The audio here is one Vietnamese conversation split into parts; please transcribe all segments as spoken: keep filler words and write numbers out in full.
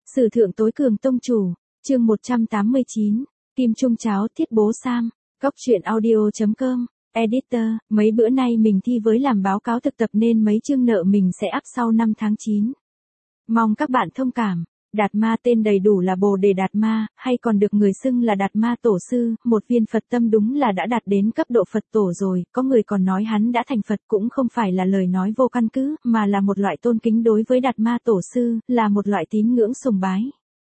Sử thượng tối cường tông chủ, chương một trăm tám mươi chín, Kim Trung Cháo Thiết Bố Sam, Cóc truyện audio chấm com, Editor, mấy bữa nay mình thi với làm báo cáo thực tập nên mấy chương nợ mình sẽ up sau năm tháng chín. Mong các bạn thông cảm. Đạt Ma tên đầy đủ là Bồ Đề Đạt Ma, hay còn được người xưng là Đạt Ma Tổ Sư, một viên Phật tâm đúng là đã đạt đến cấp độ Phật Tổ rồi, có người còn nói hắn đã thành Phật cũng không phải là lời nói vô căn cứ, mà là một loại tôn kính đối với Đạt Ma Tổ Sư, là một loại tín ngưỡng sùng bái.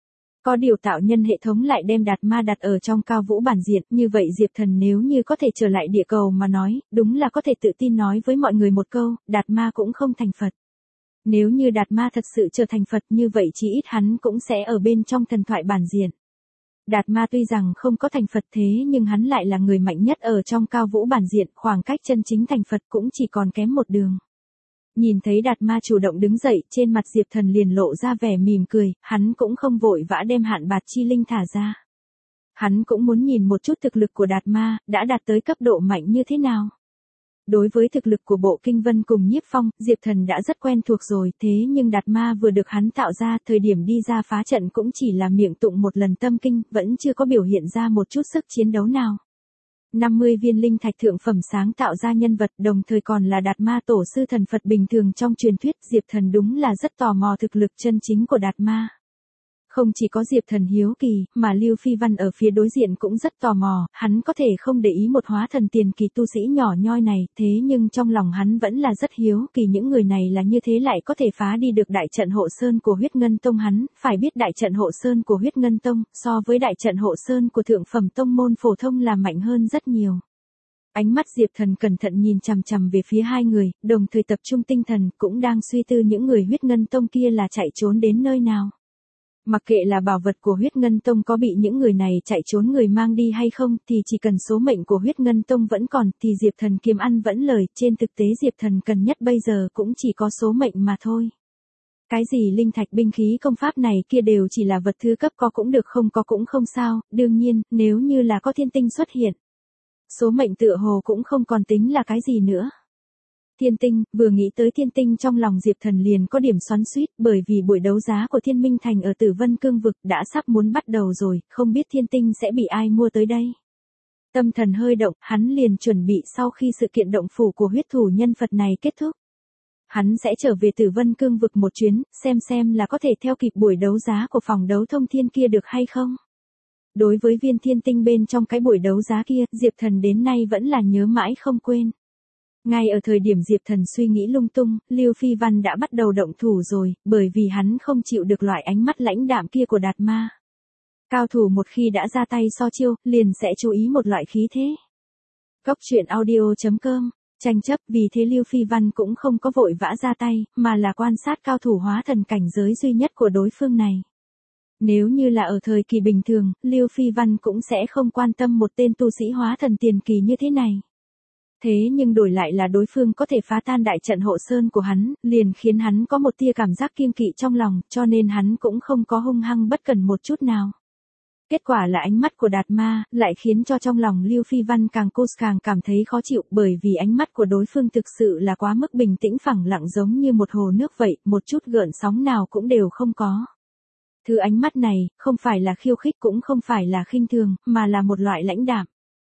Có điều tạo nhân hệ thống lại đem Đạt Ma đặt ở trong cao vũ bản diện, như vậy Diệp Thần nếu như có thể trở lại địa cầu mà nói, đúng là có thể tự tin nói với mọi người một câu, Đạt Ma cũng không thành Phật. Nếu như Đạt Ma thật sự trở thành Phật như vậy chí ít hắn cũng sẽ ở bên trong thần thoại bản diện. Đạt Ma tuy rằng không có thành Phật thế nhưng hắn lại là người mạnh nhất ở trong cao vũ bản diện, khoảng cách chân chính thành Phật cũng chỉ còn kém một đường. Nhìn thấy Đạt Ma chủ động đứng dậy, trên mặt Diệp Thần liền lộ ra vẻ mỉm cười, hắn cũng không vội vã đem Hạn Bạt Chi Linh thả ra. Hắn cũng muốn nhìn một chút thực lực của Đạt Ma, đã đạt tới cấp độ mạnh như thế nào. Đối với thực lực của Bộ Kinh Vân cùng Nhiếp Phong, Diệp Thần đã rất quen thuộc rồi, thế nhưng Đạt Ma vừa được hắn tạo ra, thời điểm đi ra phá trận cũng chỉ là miệng tụng một lần tâm kinh, vẫn chưa có biểu hiện ra một chút sức chiến đấu nào. năm mươi viên linh thạch thượng phẩm sáng tạo ra nhân vật, đồng thời còn là Đạt Ma Tổ Sư thần Phật bình thường trong truyền thuyết, Diệp Thần đúng là rất tò mò thực lực chân chính của Đạt Ma. Không chỉ có Diệp Thần hiếu kỳ, mà Lưu Phi Văn ở phía đối diện cũng rất tò mò, hắn có thể không để ý một hóa thần tiền kỳ tu sĩ nhỏ nhoi này, thế nhưng trong lòng hắn vẫn là rất hiếu kỳ những người này là như thế lại có thể phá đi được đại trận hộ sơn của Huyết Ngân Tông hắn, phải biết đại trận hộ sơn của Huyết Ngân Tông, so với đại trận hộ sơn của thượng phẩm tông môn phổ thông là mạnh hơn rất nhiều. Ánh mắt Diệp Thần cẩn thận nhìn chằm chằm về phía hai người, đồng thời tập trung tinh thần, cũng đang suy tư những người Huyết Ngân Tông kia là chạy trốn đến nơi nào. Mặc kệ là bảo vật của Huyết Ngân Tông có bị những người này chạy trốn người mang đi hay không, thì chỉ cần số mệnh của Huyết Ngân Tông vẫn còn, thì Diệp Thần kiếm ăn vẫn lời, trên thực tế Diệp Thần cần nhất bây giờ cũng chỉ có số mệnh mà thôi. Cái gì linh thạch binh khí công pháp này kia đều chỉ là vật thứ cấp, có cũng được không có cũng không sao, đương nhiên, nếu như là có thiên tinh xuất hiện. Số mệnh tựa hồ cũng không còn tính là cái gì nữa. Thiên tinh, vừa nghĩ tới thiên tinh trong lòng Diệp Thần liền có điểm xoắn xuýt, bởi vì buổi đấu giá của Thiên Minh Thành ở Tử Vân Cương Vực đã sắp muốn bắt đầu rồi, không biết thiên tinh sẽ bị ai mua tới đây. Tâm thần hơi động, hắn liền chuẩn bị sau khi sự kiện động phủ của huyết thủ nhân Phật này kết thúc. Hắn sẽ trở về Tử Vân Cương Vực một chuyến, xem xem là có thể theo kịp buổi đấu giá của phòng đấu thông thiên kia được hay không. Đối với viên thiên tinh bên trong cái buổi đấu giá kia, Diệp Thần đến nay vẫn là nhớ mãi không quên. Ngay ở thời điểm Diệp Thần suy nghĩ lung tung, Lưu Phi Văn đã bắt đầu động thủ rồi, bởi vì hắn không chịu được loại ánh mắt lãnh đạm kia của Đạt Ma. Cao thủ một khi đã ra tay so chiêu, liền sẽ chú ý một loại khí thế. Cóc truyện audio chấm com, tranh chấp, vì thế Lưu Phi Văn cũng không có vội vã ra tay, mà là quan sát cao thủ hóa thần cảnh giới duy nhất của đối phương này. Nếu như là ở thời kỳ bình thường, Lưu Phi Văn cũng sẽ không quan tâm một tên tu sĩ hóa thần tiền kỳ như thế này. Thế nhưng đổi lại là đối phương có thể phá tan đại trận hộ sơn của hắn, liền khiến hắn có một tia cảm giác kiêng kỵ trong lòng, cho nên hắn cũng không có hung hăng bất cần một chút nào. Kết quả là ánh mắt của Đạt Ma, lại khiến cho trong lòng Lưu Phi Văn càng cô càng cảm thấy khó chịu, bởi vì ánh mắt của đối phương thực sự là quá mức bình tĩnh phẳng lặng giống như một hồ nước vậy, một chút gợn sóng nào cũng đều không có. Thứ ánh mắt này, không phải là khiêu khích cũng không phải là khinh thường, mà là một loại lãnh đạm.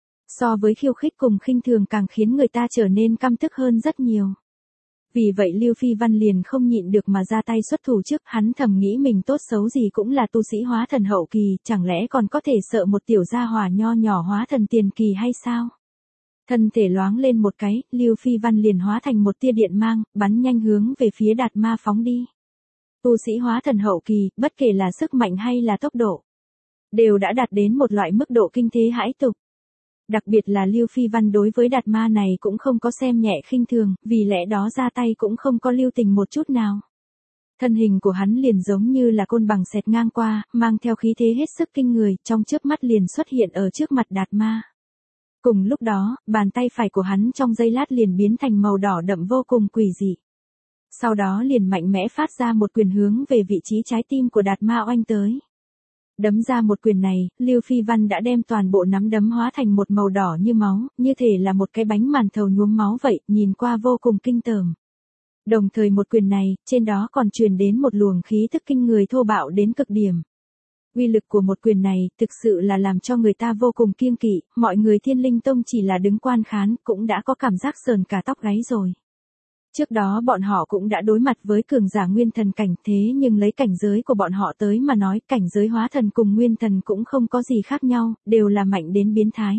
So với khiêu khích cùng khinh thường càng khiến người ta trở nên căm tức hơn rất nhiều. Vì vậy Lưu Phi Văn liền không nhịn được mà ra tay xuất thủ trước, hắn thầm nghĩ mình tốt xấu gì cũng là tu sĩ hóa thần hậu kỳ, chẳng lẽ còn có thể sợ một tiểu gia hỏa nho nhỏ hóa thần tiền kỳ hay sao? Thân thể loáng lên một cái, Lưu Phi Văn liền hóa thành một tia điện mang, bắn nhanh hướng về phía Đạt Ma phóng đi. Tu sĩ hóa thần hậu kỳ, bất kể là sức mạnh hay là tốc độ, đều đã đạt đến một loại mức độ kinh thế hãi tục. Đặc biệt là Lưu Phi Văn đối với Đạt Ma này cũng không có xem nhẹ khinh thường, vì lẽ đó ra tay cũng không có lưu tình một chút nào. Thân hình của hắn liền giống như là côn bằng xẹt ngang qua, mang theo khí thế hết sức kinh người, trong chớp mắt liền xuất hiện ở trước mặt Đạt Ma. Cùng lúc đó, bàn tay phải của hắn trong giây lát liền biến thành màu đỏ đậm vô cùng quỷ dị. Sau đó liền mạnh mẽ phát ra một quyền hướng về vị trí trái tim của Đạt Ma oanh tới. Đấm ra một quyền này, Lưu Phi Văn đã đem toàn bộ nắm đấm hóa thành một màu đỏ như máu, như thể là một cái bánh màn thầu nhuốm máu vậy, nhìn qua vô cùng kinh tởm. Đồng thời một quyền này, trên đó còn truyền đến một luồng khí tức kinh người thô bạo đến cực điểm. Uy lực của một quyền này, thực sự là làm cho người ta vô cùng kiêng kỵ, mọi người Thiên Linh Tông chỉ là đứng quan khán, cũng đã có cảm giác sờn cả tóc gáy rồi. Trước đó bọn họ cũng đã đối mặt với cường giả nguyên thần cảnh, thế nhưng lấy cảnh giới của bọn họ tới mà nói, cảnh giới hóa thần cùng nguyên thần cũng không có gì khác nhau, đều là mạnh đến biến thái.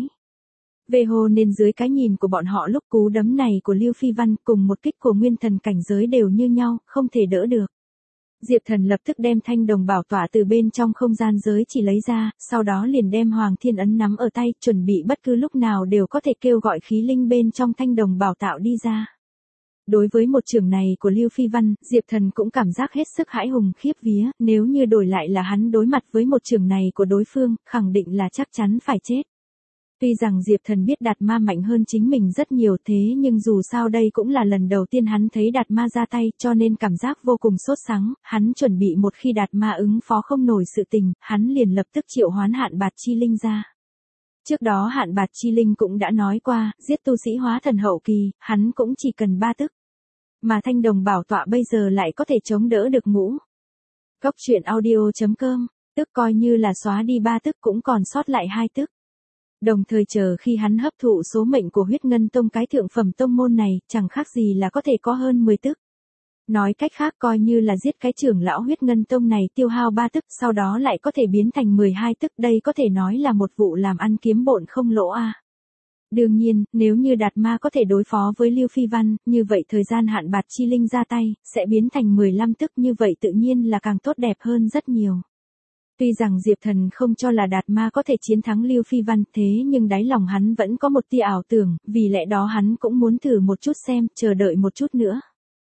Về hồ nên dưới cái nhìn của bọn họ lúc cú đấm này của Lưu Phi Văn cùng một kích của nguyên thần cảnh giới đều như nhau, không thể đỡ được. Diệp Thần lập tức đem thanh đồng bảo tỏa từ bên trong không gian giới chỉ lấy ra, sau đó liền đem Hoàng Thiên Ấn nắm ở tay, chuẩn bị bất cứ lúc nào đều có thể kêu gọi khí linh bên trong thanh đồng bảo tạo đi ra. Đối với một trường này của Lưu Phi Văn, Diệp Thần cũng cảm giác hết sức hãi hùng khiếp vía, nếu như đổi lại là hắn đối mặt với một trường này của đối phương, khẳng định là chắc chắn phải chết. Tuy rằng Diệp Thần biết Đạt Ma mạnh hơn chính mình rất nhiều thế nhưng dù sao đây cũng là lần đầu tiên hắn thấy Đạt Ma ra tay cho nên cảm giác vô cùng sốt sắng, hắn chuẩn bị một khi Đạt Ma ứng phó không nổi sự tình, hắn liền lập tức triệu hoán Hạn Bạt Chi Linh ra. Trước đó Hạn Bạt Chi Linh cũng đã nói qua, giết tu sĩ hóa thần hậu kỳ, hắn cũng chỉ cần ba tức. Mà thanh đồng bảo tọa bây giờ lại có thể chống đỡ được ngũ. Góc truyện audio chấm com, tức coi như là xóa đi ba tức cũng còn sót lại hai tức. Đồng thời chờ khi hắn hấp thụ số mệnh của huyết ngân tông cái thượng phẩm tông môn này, chẳng khác gì là có thể có hơn mười tức. Nói cách khác coi như là giết cái trưởng lão huyết ngân tông này tiêu hao ba tức, sau đó lại có thể biến thành mười hai tức, đây có thể nói là một vụ làm ăn kiếm bộn không lỗ a. À. Đương nhiên, nếu như Đạt Ma có thể đối phó với Lưu Phi Văn, như vậy thời gian Hạn Bạt Chi Linh ra tay, sẽ biến thành mười lăm tức, như vậy tự nhiên là càng tốt đẹp hơn rất nhiều. Tuy rằng Diệp Thần không cho là Đạt Ma có thể chiến thắng Lưu Phi Văn, thế nhưng đáy lòng hắn vẫn có một tia ảo tưởng, vì lẽ đó hắn cũng muốn thử một chút xem, chờ đợi một chút nữa.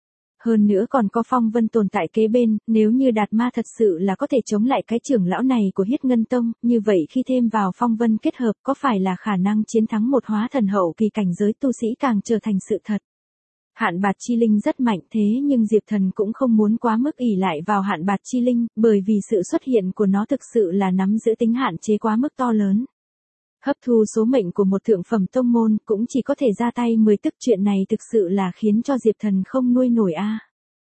Hơn nữa còn có Phong Vân tồn tại kế bên, nếu như Đạt Ma thật sự là có thể chống lại cái trưởng lão này của Huyết Ngân Tông, như vậy khi thêm vào Phong Vân kết hợp có phải là khả năng chiến thắng một hóa thần hậu kỳ cảnh giới tu sĩ càng trở thành sự thật. Hạn Bạt Chi Linh rất mạnh thế nhưng Diệp Thần cũng không muốn quá mức ỷ lại vào Hạn Bạt Chi Linh, bởi vì sự xuất hiện của nó thực sự là nắm giữ tính hạn chế quá mức to lớn. Hấp thu số mệnh của một thượng phẩm tông môn cũng chỉ có thể ra tay mười tức, chuyện này thực sự là khiến cho Diệp Thần không nuôi nổi a. À.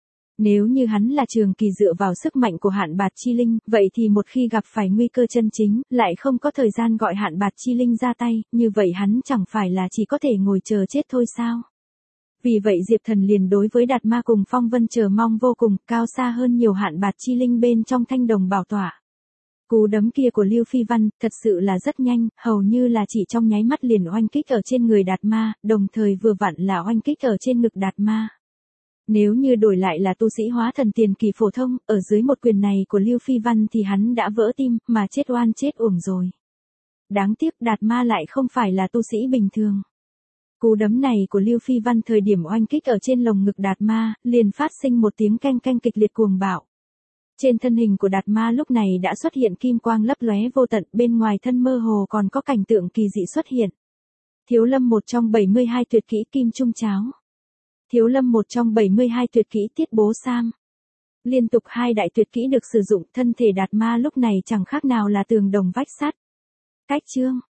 Nếu như hắn là trường kỳ dựa vào sức mạnh của Hạn Bạt Chi Linh, vậy thì một khi gặp phải nguy cơ chân chính, lại không có thời gian gọi Hạn Bạt Chi Linh ra tay, như vậy hắn chẳng phải là chỉ có thể ngồi chờ chết thôi sao? Vì vậy Diệp Thần liền đối với Đạt Ma cùng Phong Vân chờ mong vô cùng, cao xa hơn nhiều Hạn Bạt Chi Linh bên trong thanh đồng bảo tỏa. Cú đấm kia của Lưu Phi Văn, thật sự là rất nhanh, hầu như là chỉ trong nháy mắt liền oanh kích ở trên người Đạt Ma, đồng thời vừa vặn là oanh kích ở trên ngực Đạt Ma. Nếu như đổi lại là tu sĩ hóa thần tiền kỳ phổ thông, ở dưới một quyền này của Lưu Phi Văn thì hắn đã vỡ tim, mà chết oan chết uổng rồi. Đáng tiếc Đạt Ma lại không phải là tu sĩ bình thường. Cú đấm này của Lưu Phi Văn thời điểm oanh kích ở trên lồng ngực Đạt Ma, liền phát sinh một tiếng keng keng kịch liệt cuồng bạo. Trên thân hình của Đạt Ma lúc này đã xuất hiện kim quang lấp lóe vô tận, bên ngoài thân mơ hồ còn có cảnh tượng kỳ dị xuất hiện. Thiếu Lâm một trong bảy mươi hai tuyệt kỹ Kim Trung Cháo. Thiếu Lâm một trong bảy mươi hai tuyệt kỹ Tiết Bố Sam. Liên tục hai đại tuyệt kỹ được sử dụng, thân thể Đạt Ma lúc này chẳng khác nào là tường đồng vách sắt. Cách chương